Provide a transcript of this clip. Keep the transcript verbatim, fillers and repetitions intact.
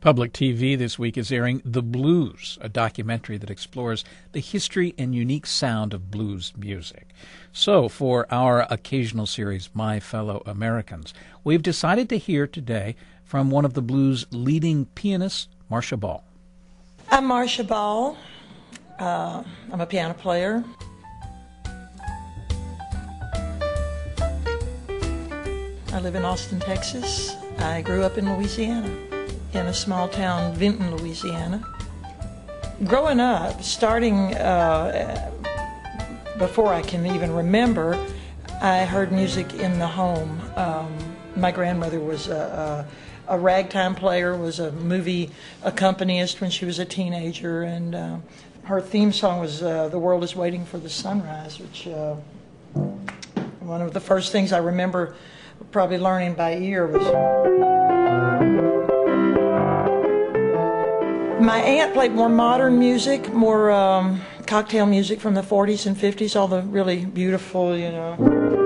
Public T V this week is airing The Blues, a documentary that explores the history and unique sound of blues music. So, for our occasional series, My Fellow Americans, we've decided to hear today from one of the blues' leading pianists, Marcia Ball. I'm Marcia Ball. Uh, I'm a piano player. I live in Austin, Texas. I grew up in Louisiana, in a small town, Vinton, Louisiana. Growing up, starting uh, before I can even remember, I heard music in the home. Um, my grandmother was a, a, a ragtime player, was a movie accompanist when she was a teenager, and uh, her theme song was uh, The World is Waiting for the Sunrise, which uh, one of the first things I remember probably learning by ear was... My aunt played more modern music, more um, cocktail music from the forties and fifties, all the really beautiful, you know.